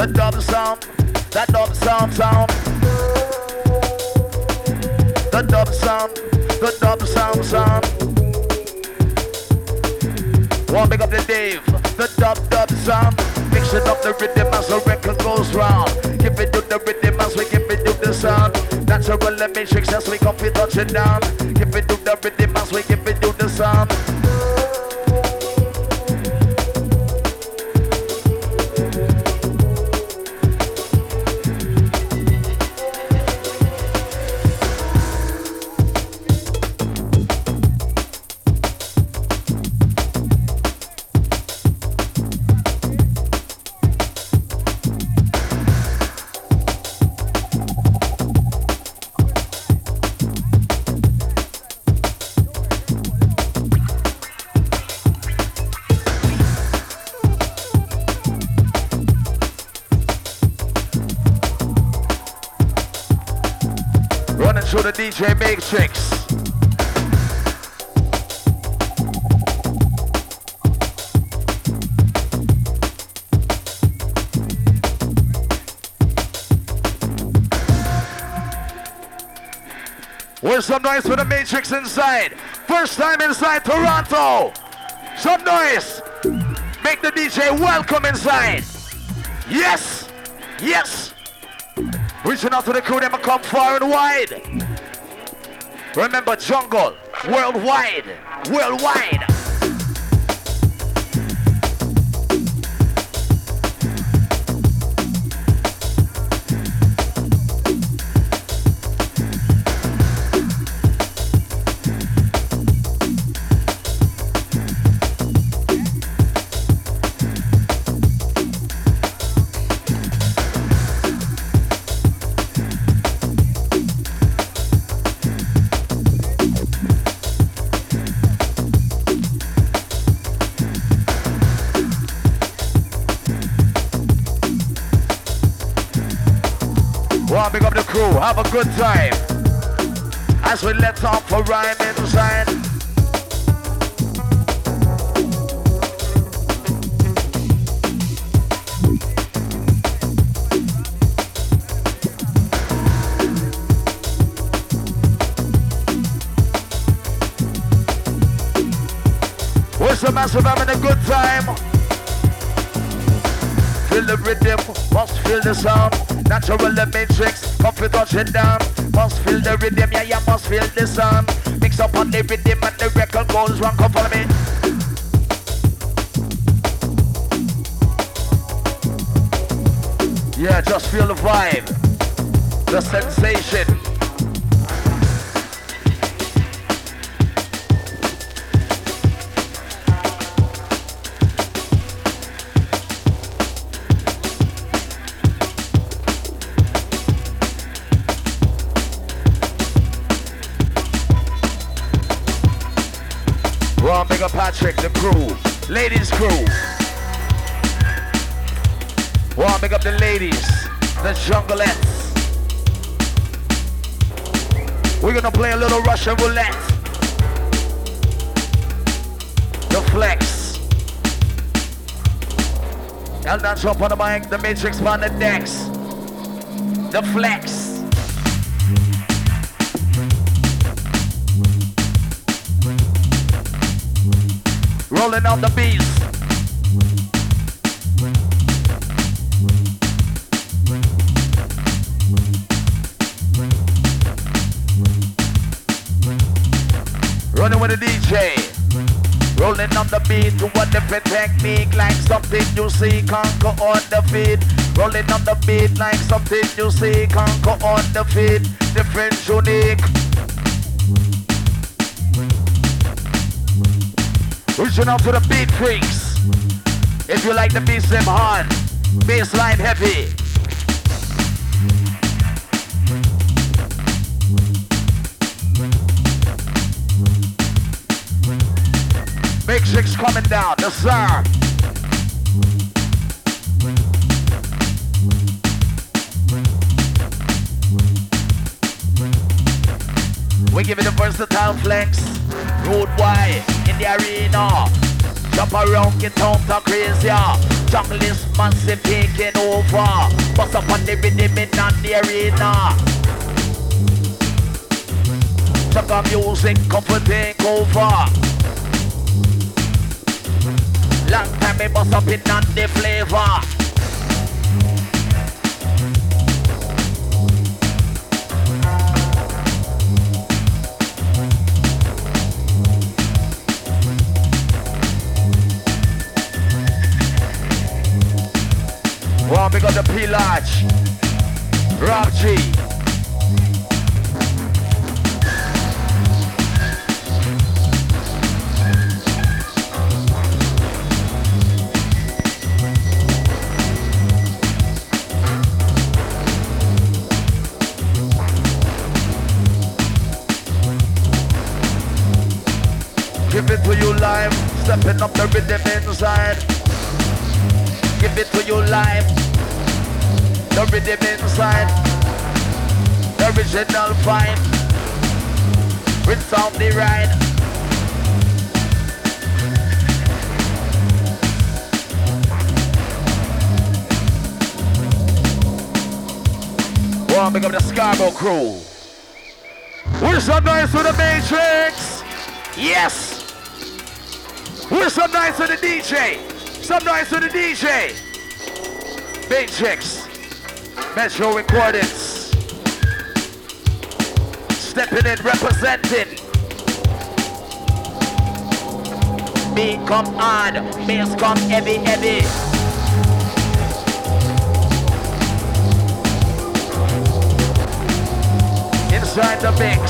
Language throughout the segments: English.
The dub sound, that dub sound. The dub sound, the dub sound. One big up the Dave, the dub sound. Mixing up the rhythm as the record goes round. Give it to the rhythm as we give it to the sound. Natural and matrix as we come touch it down. Give it to the rhythm as we give it to the sound. Through the DJ Matrix. Where's some noise for the Matrix inside? First time inside Toronto. Some noise. Make the DJ welcome inside. Yes. Yes. Reaching out to the crew, them come far and wide. Remember, jungle, worldwide, worldwide. Big up the crew, have a good time as we let off for rhyme inside. Where's the massive having a good time? Feel the rhythm, must feel the sound. Natural the matrix, comfy touching down. Must feel the rhythm, yeah, you must feel the sound. Mix up on the rhythm and the record goes wrong, come follow me. Yeah, just feel the vibe, the sensation. Big up Patrick, the crew, ladies crew. Well, big up the ladies, the jungleettes. We're gonna play a little Russian roulette. The flex. And that's up on the mic, the matrix on the decks. The flex. Rolling on the beats. Running with the DJ. Rolling on the beat to a different technique, like something you see, conquer on the feet. Rolling on the beat like something you see, conquer on the feet. Different, unique. Reaching out to the beat freaks. If you like the beats, them hard, bassline heavy. Matrix coming down, the sir. We give it a versatile flex. Road wide in the arena. Jump around, get out of crazy. Jungle is massive, taking over. Bust up on the rhythm in the arena. Jungle music, come for take over. Long time me bust up in the flavor. Well, we got the P-Large, Rob G. Give it to you live, stepping up the rhythm inside. Give it to you live, the rhythm inside, the original vibe, with sound the ride. Well, pick up the Scarborough crew. We're so nice with the Matrix. Yes. We're so nice with the DJ. Some noise to the DJ. Matrix. Metro Recordings. Stepping in, representing. Beat come on, bass come heavy, heavy. Inside the mix.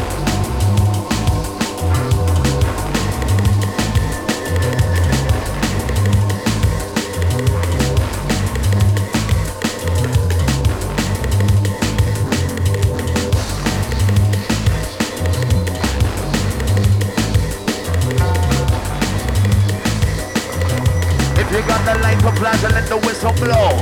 You got the light to flash and let the whistle blow.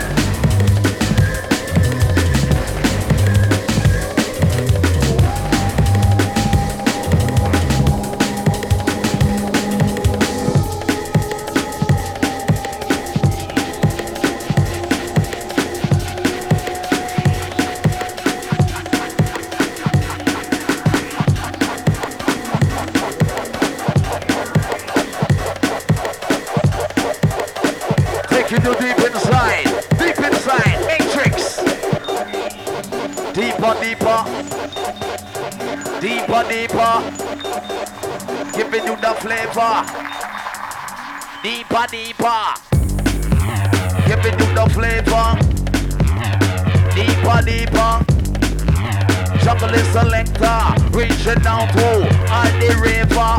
You do deep inside, Matrix. Deeper, deeper, deeper, deeper. Giving you the flavor. Deeper, deeper. Giving you the flavor. Deeper, deeper. Jungle is selector, reaching out to all the river.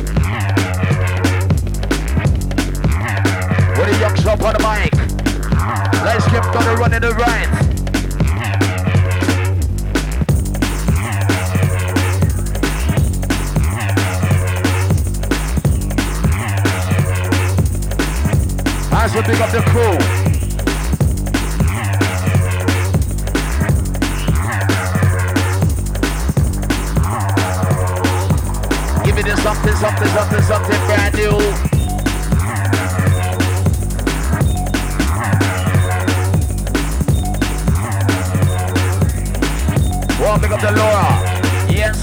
With a young shop on the mic. Let's keep gonna run in the right. As we pick up the crew. Give me this something brand new. Well, pick up the Laura. Yes.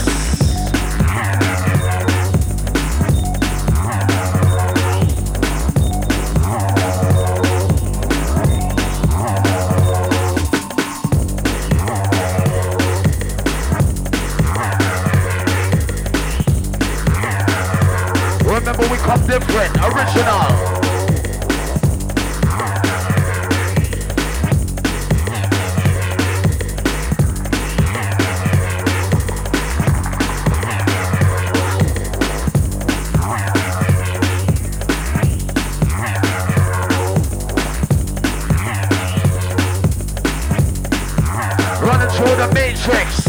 Remember, we come different, original. Through the Matrix.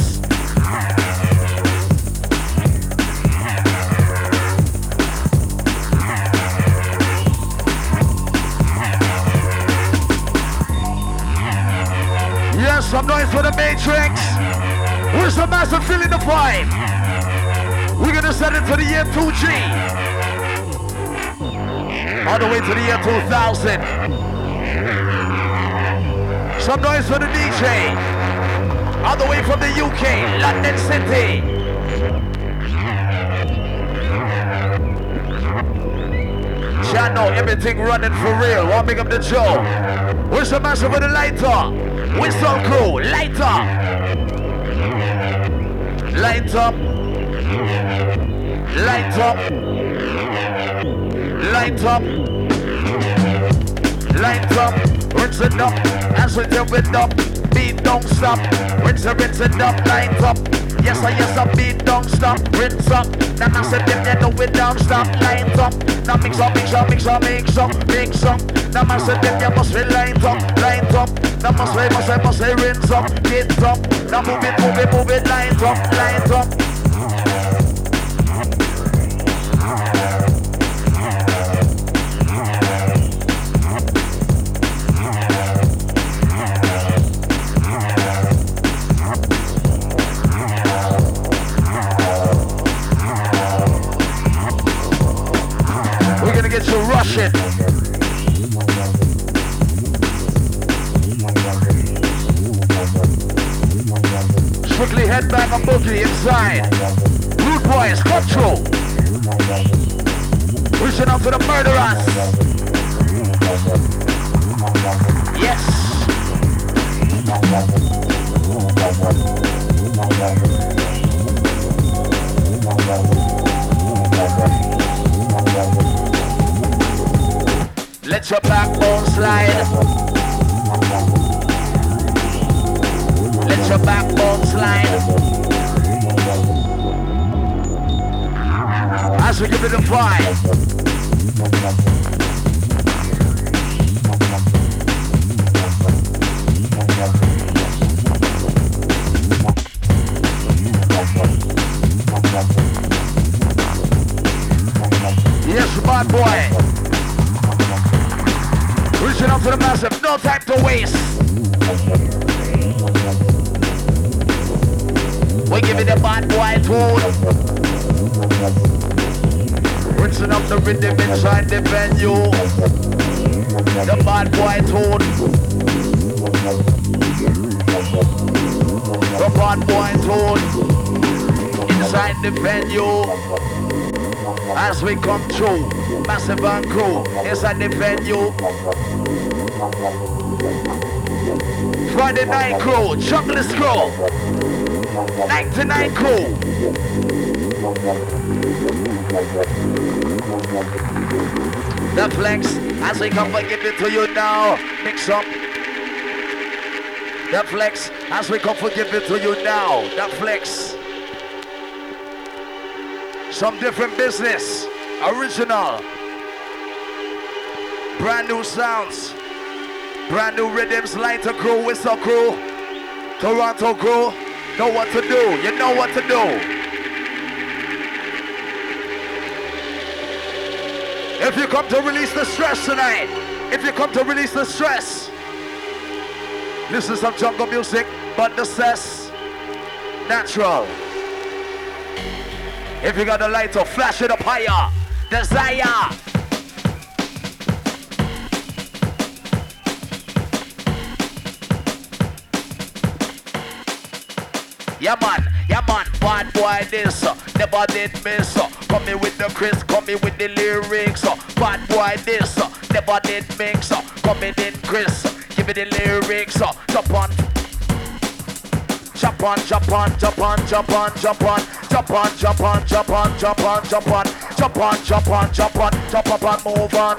Yes, some noise for the Matrix. Where's the massive feeling the vibe? We're gonna set it for the year 2G. all the way to the year 2000. Some noise for the DJ, all the way from the UK, London City. Y'all know everything running for real. Wanna make up the Joe. Where's the master for the lighter? Whistle crew, light up. Light up. Light up. Light up. Light up. Rinse it up. As we tip it up. Beat don't stop. Rinse it up. Light up. Yes, I beat don't stop. Rinse up. Now I said them you know it don't stop. Light up. Now mix up. Now I said them you must be light up. Now must say rinse up. Get up. Now move it. Light up. We're gonna get you rushing. Strictly headbang and boogie inside. Rude boys, control. Reaching out for the murderers. Yes. Let your backbone slide. Let your backbone slide. As we give it a vibe. Yes, bad boy. Reaching out for the massive, no time to waste. We give it a bad boy tune. Rinsing up the rhythm inside the venue. The bad boy tune. The bad boy tune. Inside the venue. As we come through, massive and crew inside the venue. Friday night crew, Junglist crew, 99 crew. The flex, as we come and give it to you now. Mix up. The flex, as we come and give it to you now. The flex. Some different business, original, brand new sounds, brand new rhythms, lighter crew, whistle crew, Toronto crew, know what to do, you know what to do. If you come to release the stress tonight, if you come to release the stress, listen to some jungle music, but the cess, natural. If you got a lighter, flash it up higher. Desire. Yeah man, bad boy this, never did miss. Come me with the Chris, come me with the lyrics. Bad boy this, never did mix. Come in Chris, give me the lyrics. Jump on. Jump on, jump on, jump on, jump on, jump on, jump on, jump on, jump on, jump on, jump on, jump on, jump on, jump on, jump up and move on.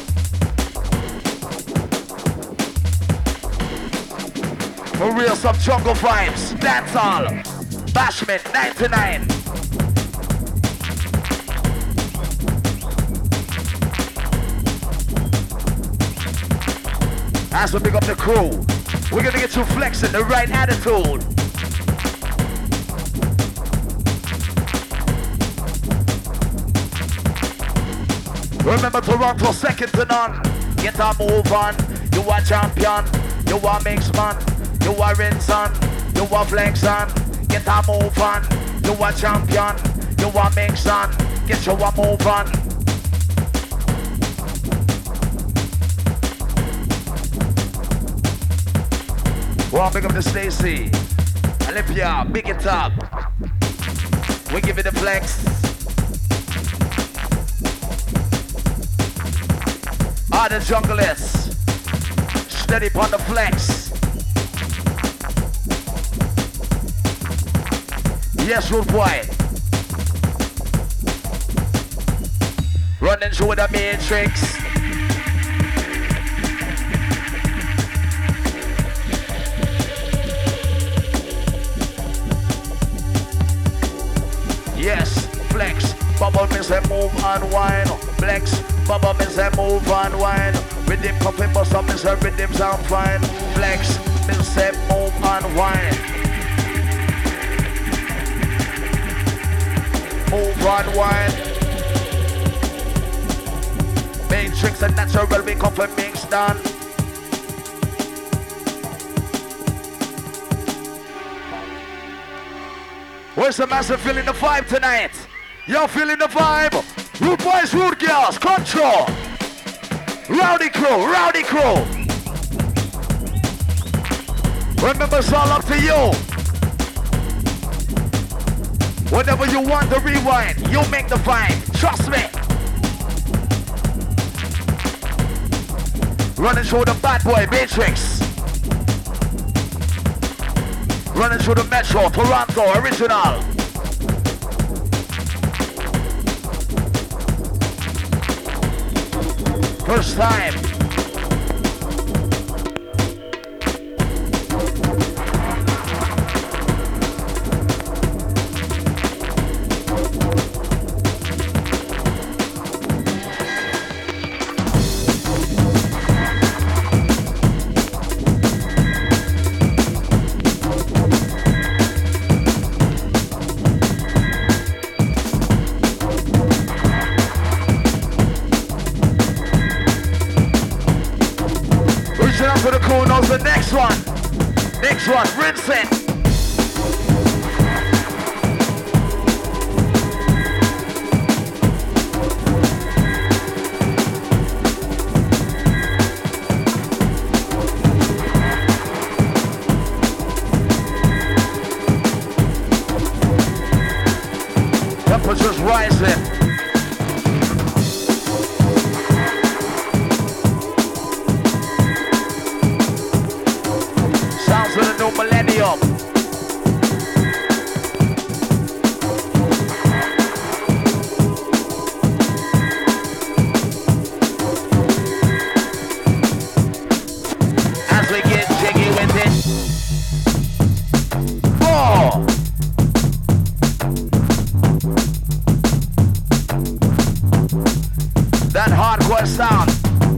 For real, some jungle vibes. That's all. Bashment 99. As we pick up the crew, we're gonna get you flexing the right attitude. Remember Toronto, second to none. Get a move on. You are champion. You are mix man. You are Rinson. You are flex on. Get a move on. You are champion. You are mix on. Get you a move on. Well, big up to Stacy. Olympia, big it up. We give it a flex. All the junglers. Steady upon the flex. Yes, Rude Boy. Running through the matrix. Yes, flex, bubble means a move and wine. Flex, bubble means a move and wine. Rhythm coffee bust up means a rhythm sound fine. Flex means a move and wine. Move and wine. Matrix and natural we coffee mixed done. Where's the massive feeling the vibe tonight? Y'all feeling the vibe? Rude boys, rude girls, control. Rowdy crew, rowdy crew. Remember, it's all up to you. Whenever you want to rewind, you make the vibe. Trust me. Running through the bad boy matrix. Running through the Metro, Toronto, original. First time. For the cool knows the next one, rinse it. Temperatures rising. To the new millennium. As we get jiggy with it. 4. That hardcore sound.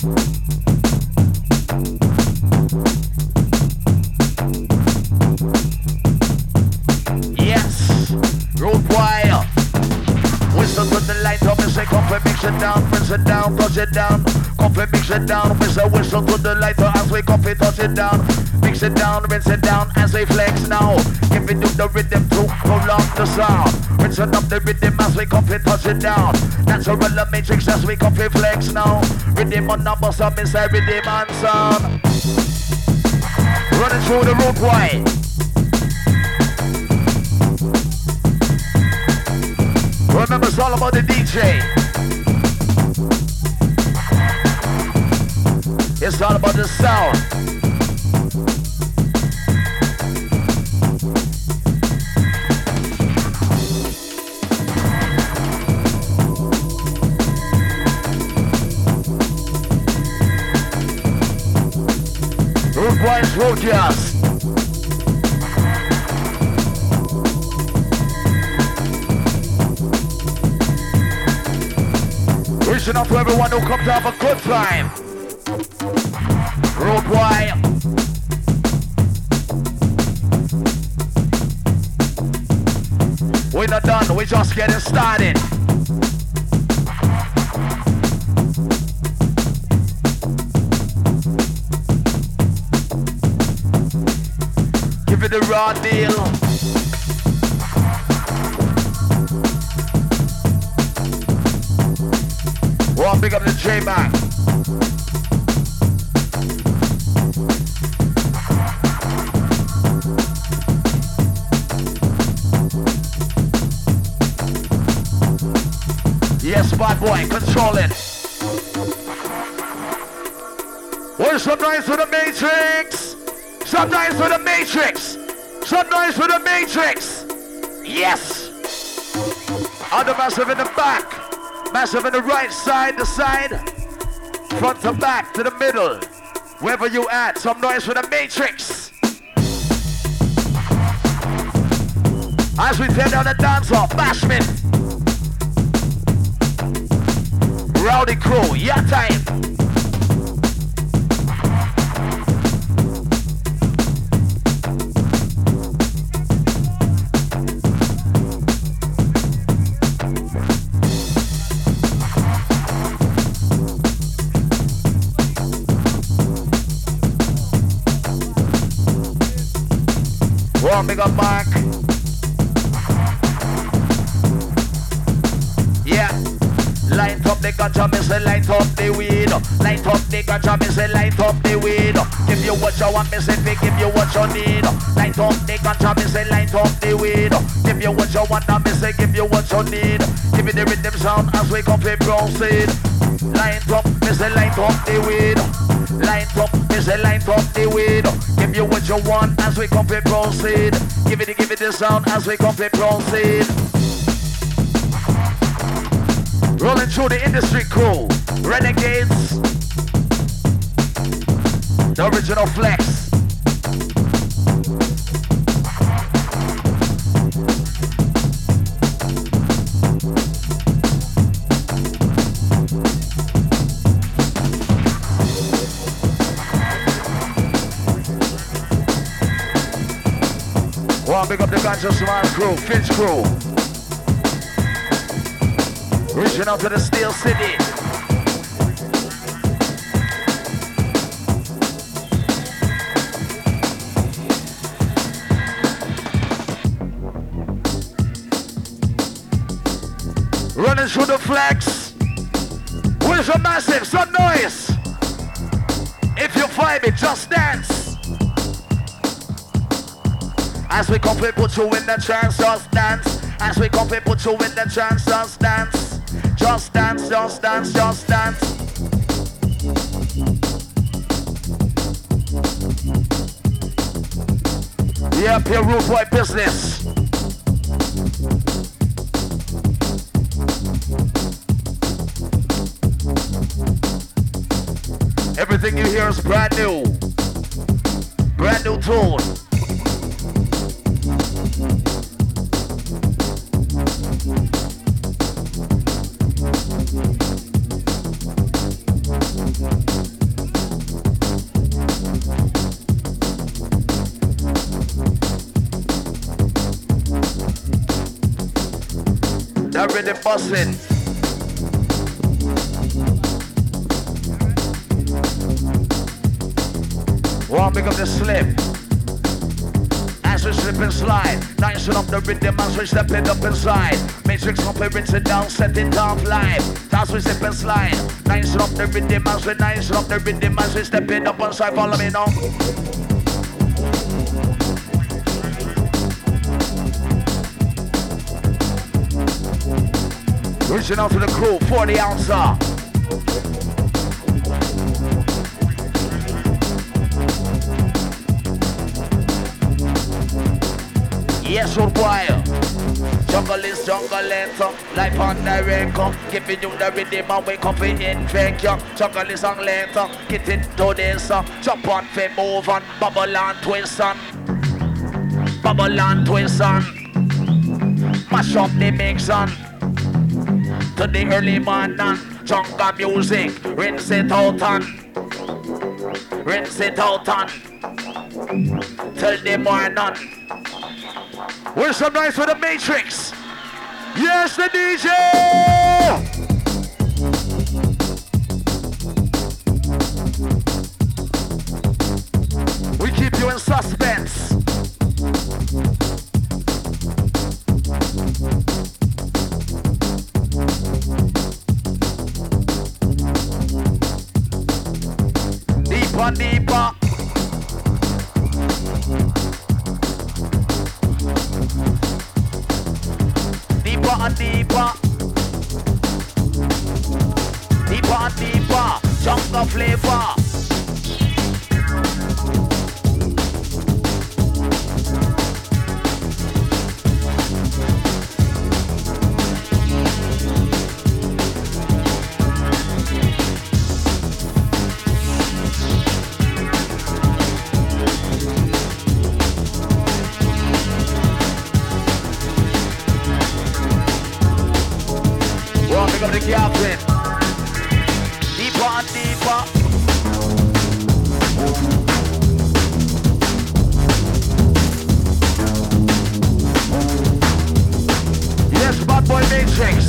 Mix it down, press it down, touch it down. Coffee, mix it down, with a whistle to the lighter as we coffee, touch it down. Mix it down, rinse it down as we flex now. Give it to the rhythm to prolong the sound. Rinse it up the rhythm as we coffee, touch it down. Natural matrix as we coffee flex now. Rhythm on number some inside rhythm and sound. Running through the road wide. Remember, it's all about the DJ. It's all about the sound. Road boys, road girls. Reaching out to everyone who comes to have a good time. Road boy. We're not done, we're just getting started. Give it the raw deal. Well, big up the J-Mac. boy, controlling. Where's some noise for the Matrix? Some noise for the Matrix. Some noise for the Matrix. Yes. Other massive in the back. Massive in the right side, the side. Front to back, to the middle. Wherever you at, some noise for the Matrix. As we tear down the dance hall, Bashment. Rowdy crew, your time. One big up Mark. Yeah. Light up the ganja, me say light up the weed. Light up the ganja, me say light up the weed. Give you what you want, me say give you what you need. Light up the ganja, me say light up the weed. Give you what you want, me say give you what you need. Give me the rhythm sound as we come to proceed. Light up, me say light up the weed. Light up, me say light up the weed. Give you what you want as we come to proceed. Give it the sound as we come to proceed. Rolling through the industry crew, Renegades, the original Flex. One big up the Ganja Smart crew, Finch crew. Reaching out to the Steel City. Running through the Flex. Where's your massive? Some noise. If you vibe it, just dance. As we come, we put you in the trance, just dance. As we come, we put you in the trance, just dance. Just dance, just dance, just dance. Yeah, pure rude boy business. Everything you hear is brand new. Brand new tune. That rhythm bustin'. One big up the slip. As we slip and slide, nicing up the rhythm as we step it up inside. Matrix up and rinse it down, set it off live. As we slip and slide, nicing up the rhythm as we nicing up the rhythm as we step it up inside. Follow me now. Reaching out to the crew, 40 ouncer. Yes, old boy. Jungle is jungle, life on the record. Giving you the rhythm and wake up in infect you. Jungle is on later, get into this. Jump on, fi move on, bubble and twist on. Bubble and twist on. Mash up the mix on. To the early morning, jungle music, rinse it out on. Rinse it out on. Till the morning. Where's some noise for the Matrix? Yes, the DJ! We keep you in suspense. Deeper, deeper. Deeper and deeper. and deeper, jungle flavor. Pick up the captain. Deeper and deeper. Yes, bad boy Matrix.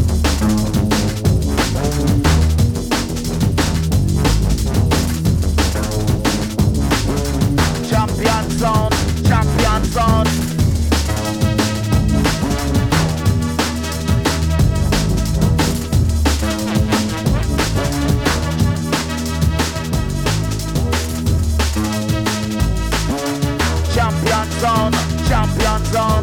Champion sound, champion sound. Champion zone.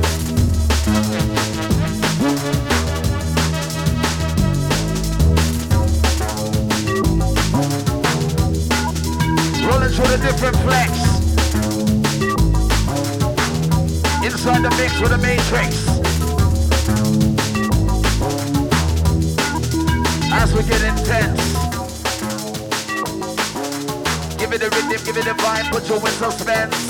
Rolling through the different flex. Inside the mix with the Matrix. As we get intense. Give it the rhythm, give it the vibe, put you in suspense.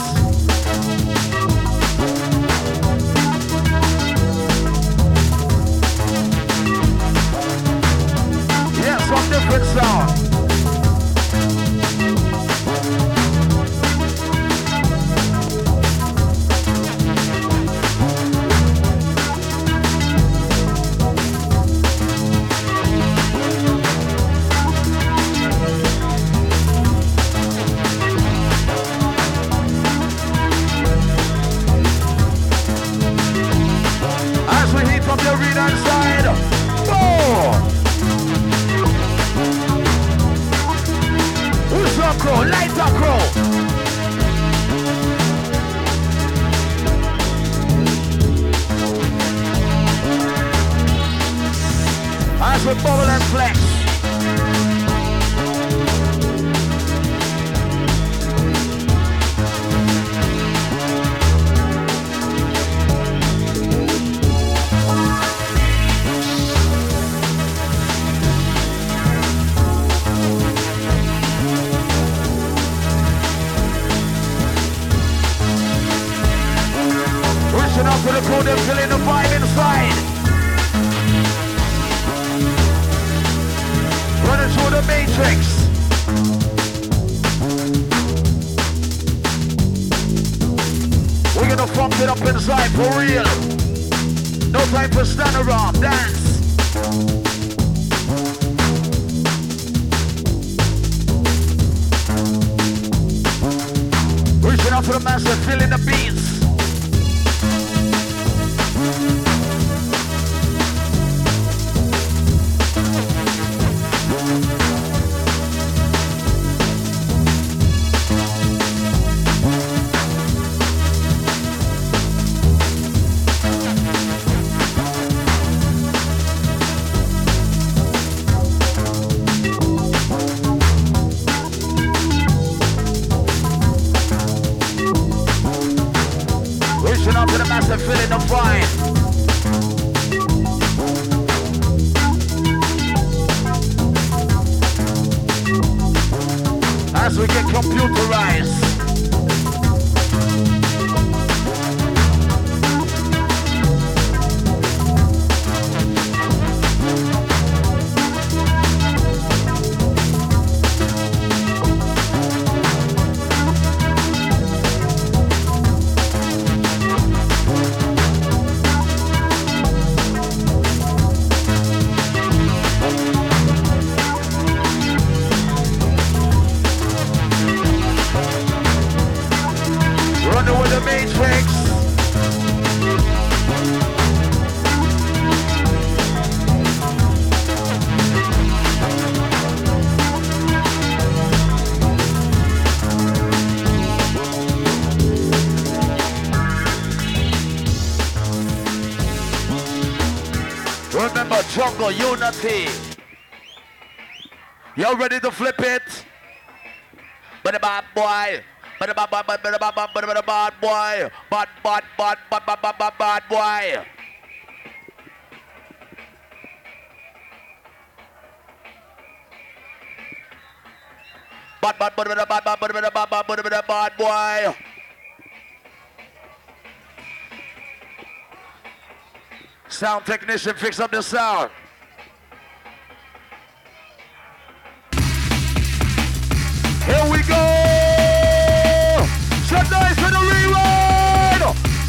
Some different sound. As we heat from the arena inside. Oh! Crow, lights up, crow. As we bubble and flex. Up to the crew, they're feeling the vibe inside. Running through the Matrix. We're gonna funk it up inside for real. No time for stand around, dance. Reaching out to the master, feeling the beats. Up to the master, feeling the vibe. As we get computerized. Remember jungle unity. You ready to flip it? But the bad boy. But the bad boy. But the bad boy. But the bad boy. Bad boy. Bad boy. Sound technician, fix up the sound. Here we go. So nice for the rewind.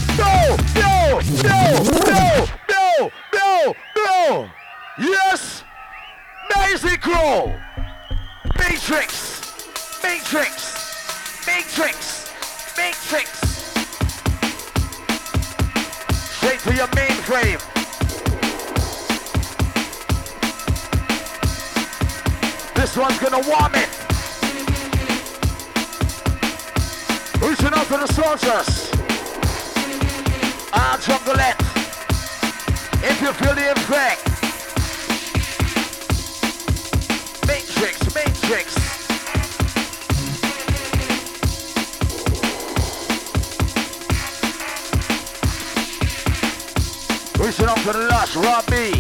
No. Yes. Nice Crow. Matrix. Straight to your mainframe. This one's gonna warm it. Reaching out to the soldiers. Chocolate. If you feel the effect. Matrix. Reaching out to the lush, Robbie.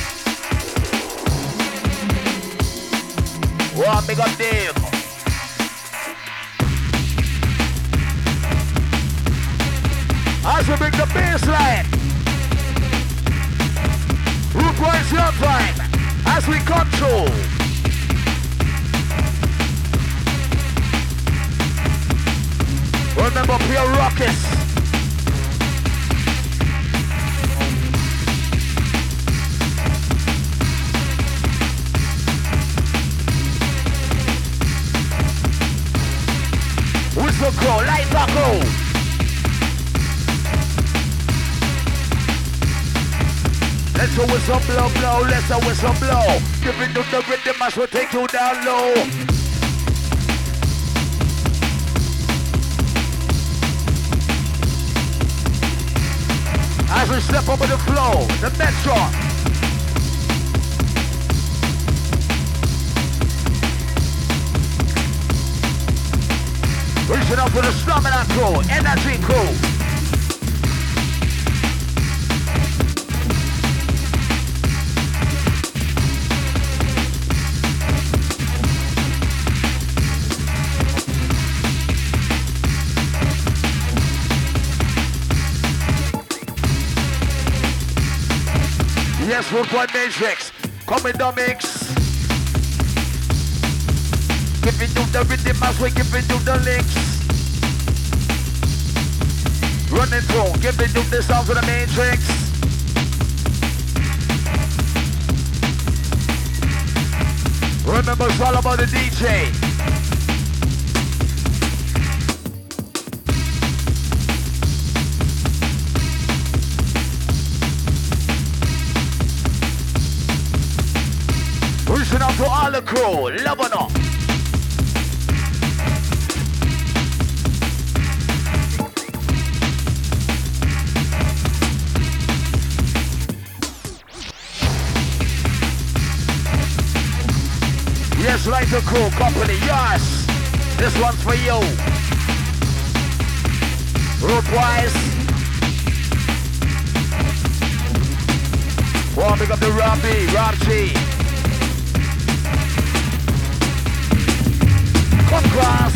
One big up Dave. As we bring the baseline. Root wise your time. As we control. Remember pure rockets. Whistle crow, light crow. Let's a whistle blow, let's a whistle blow. Giving you the rhythm as we take you down low. As we step over the flow, the metro. Reaching up for the stamina crew, energy crew. Yes, Root Boy Matrix, come in the mix. Giving you the rhythm as we giving you the links. Running through, giving you the sound of the Matrix. Remember, it's all about the DJ. Reaching out to all the crew, Lebanon. Yes, like the crew company, yes. This one's for you. Rootwise. Warming up the Rob G. Come cross.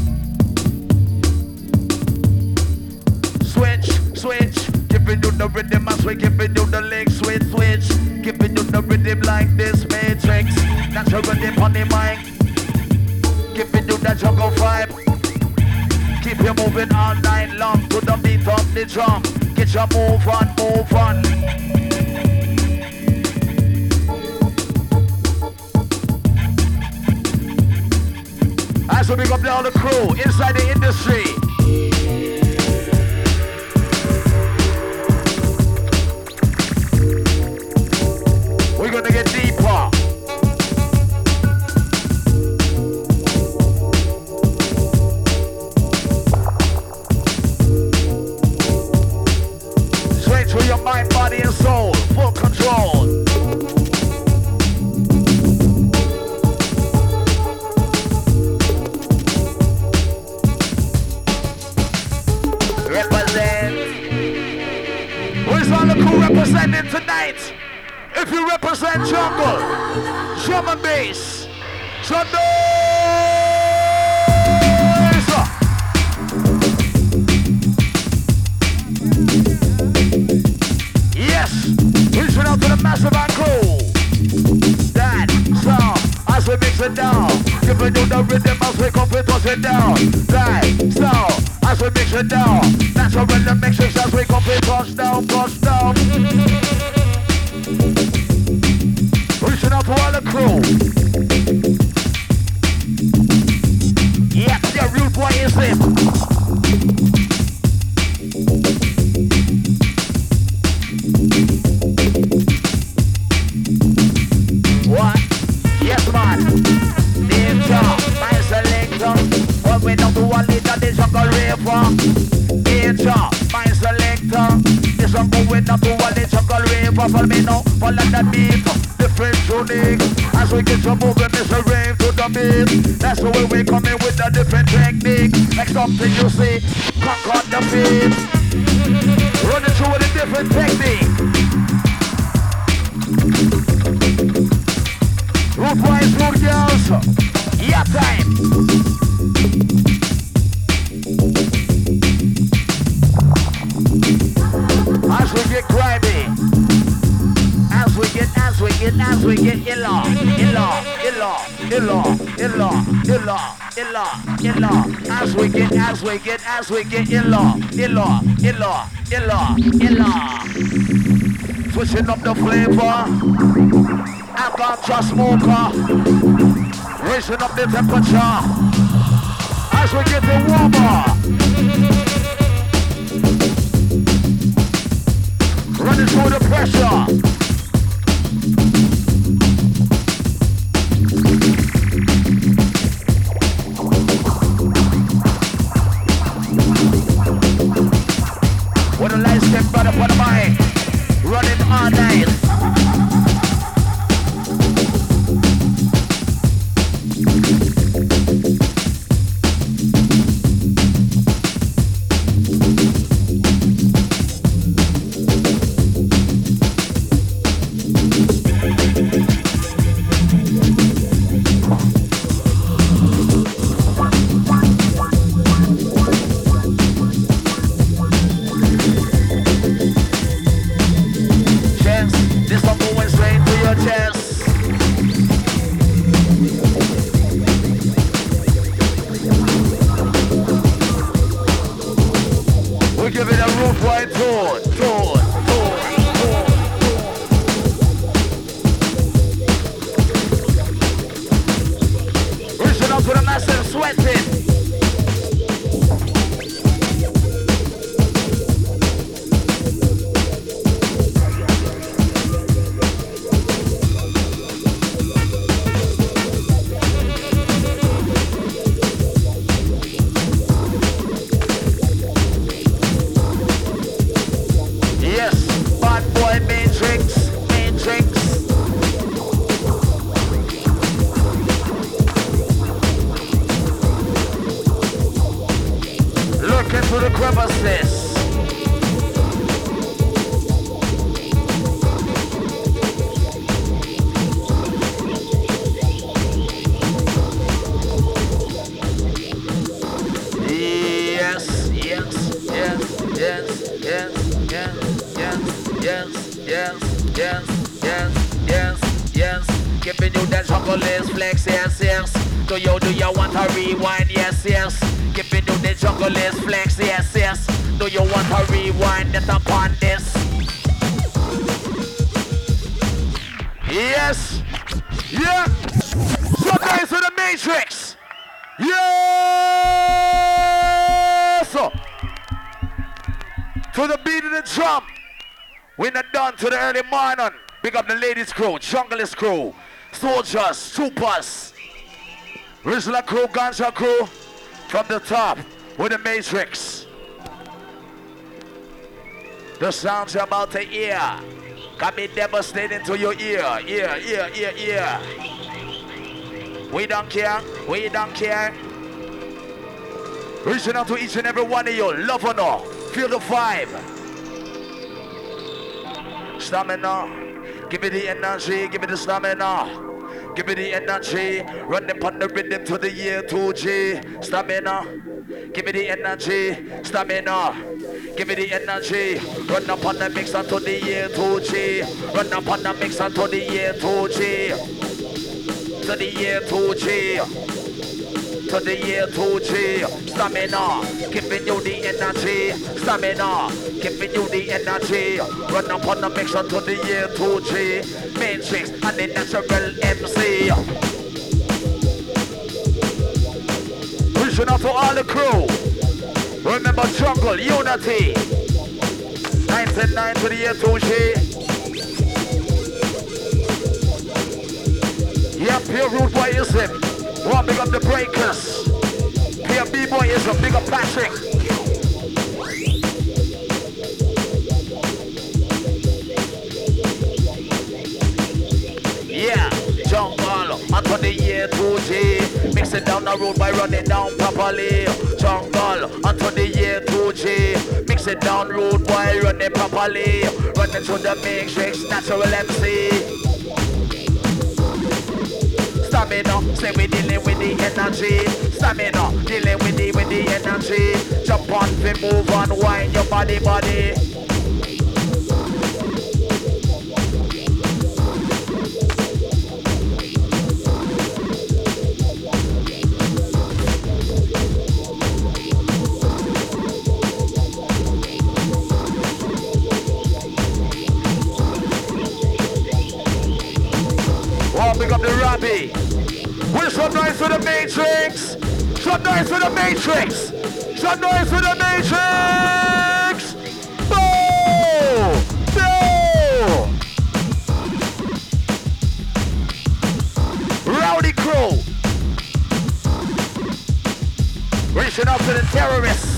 Switch. Giving you the rhythm as we giving you the lick. Switch. Giving you the rhythm like this Matrix. Natural rhythm on the mic. Giving you the jungle vibe. Keep you moving all night long to the beat of the drum. Get your move on. As we big up all the crew inside the industry. We're gonna get deeper. Straight to your mind, body and soul. Full control. bass. Some noise. Yes, reaching out to the massive and crew. That sound as we mix it down, giving you the rhythm as we come to toss it down. That sound as we mix it down, natural rhythm mixes as we come to toss down, toss down. Reaching out to all the crew. Yeah, the rude boy is it. What? Yes, man. Danger, my selector. What we don't do a little, the jungle river. Danger, my selector. This one going up to a the jungle river. Follow me now, follow the beat. Different unique. As we get some moving, it's a rave to the beat. That's the way we come in with a different technique. Like something you see, conquer the beat. Running through with a different technique. Root boys, root girls, yeah time. As we get grimy, as we get illa. As we get illa. Switching up the flavor. I got just smoker, raising up the temperature as we get the warmer. Running through the pressure. When the lights get right up on the mic, running all night. To the early morning, big up the ladies crew, junglist crew, soldiers, troopers, Rizla crew, Ganja crew, from the top with the Matrix. The sounds you're about to hear can be devastating to your ear. We don't care. Reaching out to each and every one of you, love or no, feel the vibe. Stamina, give me the energy, give me the stamina. Give me the energy. Run upon the rhythm to the year 2G. Stamina. Give me the energy. Stamina. Give me the energy. Run upon the mix until the year 2G. Run upon the mix until the year 2G. To the year 2G. To the year 2G. Stamina. Giving you the energy. Stamina. Giving you the energy. Run upon the mix until the year 2G. Matrix and the natural MC. Reaching out to all the crew. Remember Jungle Unity. 1999 to the year 2G. Yeah, pure root boyism. One big up the breakers. Pure B-boyism, big up Patrick. Yeah, jungle, until the year 2G. Mix it down the road by running down properly. Jungle, until the year 2G. Mix it down road by running properly. Running through the matrix, natural MC. Stamina, say we dealing with the energy. Stamina, dealing with the energy. Jump on, we move on, wind your body. Oh, pick up the Robbie. We're so nice for the Matrix. So nice for the Matrix. So nice for the Matrix. Boom! Boom! Rowdy crew. Reaching out to the terrorists.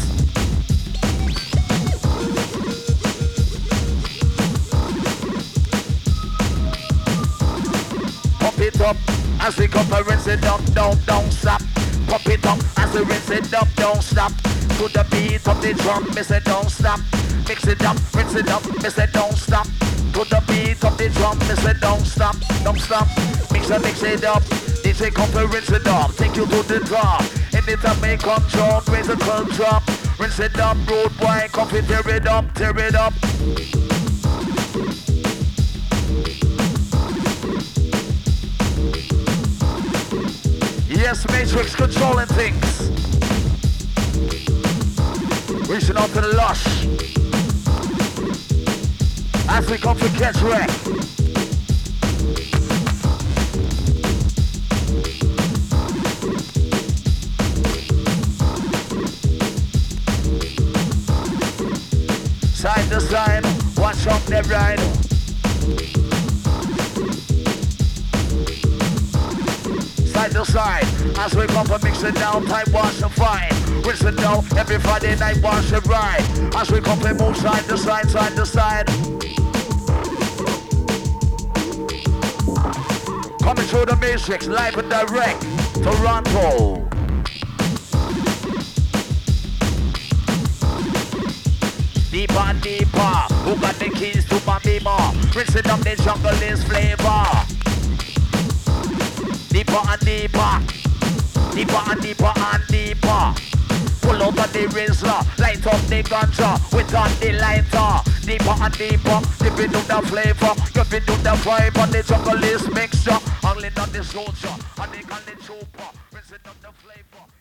It up as we come and rinse it up, don't stop. Pop it up as we rinse it up, don't stop. To the beat of the drum, me say don't stop. Mix it up, rinse it up, me say don't stop. To the beat of the drum, me say don't stop. Mix it up. DJ come and rinse it up, take you to the top. Anytime may come drop, raise a cold drop. Rinse it up, road boy, come and tear it up. Yes, Matrix controlling things. Reaching out to the lush. As we come to catch wreck. Side to side, watch out them ride. Side to side, as we come to mix it down, type wash and fine. Rinse it down, every Friday night wash and ride. As we come to move side to side, side to side. Coming through the Matrix, live and direct, Toronto. Deeper and deeper, who got the keys to my beamer? Rinsing up the jungle is flavor. Deeper and deeper, deeper and deeper and deeper. Pull out of the razor, light up the ganja without the lighter. Deeper and deeper, dipping into the flavor, giving to the vibe on the jungle is mixture. Angling on the soldier, and they call it trooper. Rinsing up the flavor.